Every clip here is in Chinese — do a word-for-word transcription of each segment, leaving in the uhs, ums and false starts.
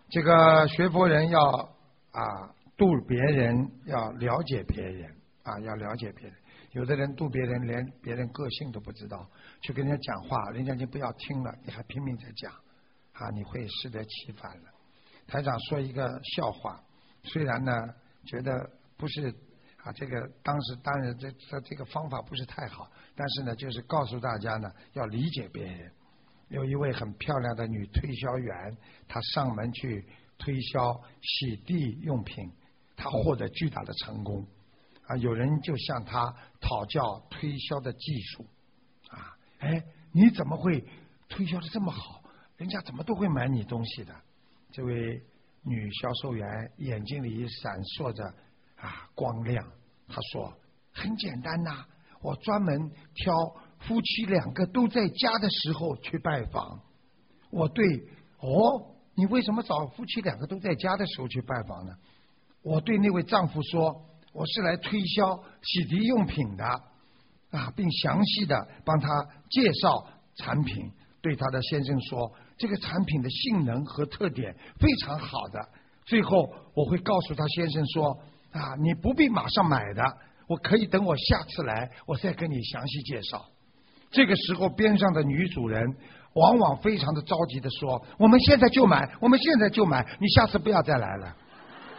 这个学佛人要啊度别人，要了解别人啊，要了解别人。有的人度别人连别人个性都不知道，去跟人家讲话，人家就不要听了，你还拼命在讲啊，你会适得其反了。台长说一个笑话，虽然呢觉得不是啊，这个当时当然这这这个方法不是太好，但是呢就是告诉大家呢要理解别人。有一位很漂亮的女推销员，她上门去推销洗地用品，她获得巨大的成功啊！有人就向她讨教推销的技术啊，哎，你怎么会推销的这么好？人家怎么都会买你东西的？这位女销售员眼睛里闪烁着啊光亮，她说：“很简单呐、啊，我专门挑夫妻两个都在家的时候去拜访。我对哦，你为什么找夫妻两个都在家的时候去拜访呢？我对那位丈夫说，我是来推销洗涤用品的啊，并详细的帮他介绍产品。对他的先生说，这个产品的性能和特点非常好的。最后我会告诉他先生说啊，你不必马上买的，我可以等我下次来，我再跟你详细介绍。这个时候边上的女主人往往非常的着急的说，我们现在就买，我们现在就买，你下次不要再来了。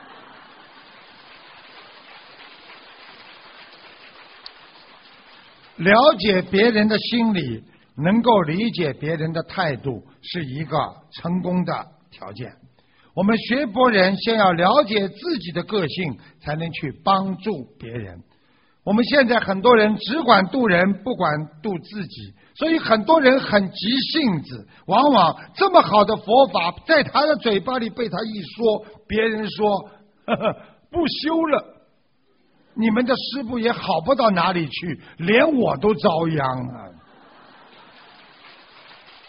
了解别人的心理，能够理解别人的态度，是一个成功的条件。我们学佛人先要了解自己的个性，才能去帮助别人。我们现在很多人只管度人，不管度自己，所以很多人很急性子，往往这么好的佛法在他的嘴巴里被他一说，别人说呵呵不修了，你们的师父也好不到哪里去，连我都遭殃啊！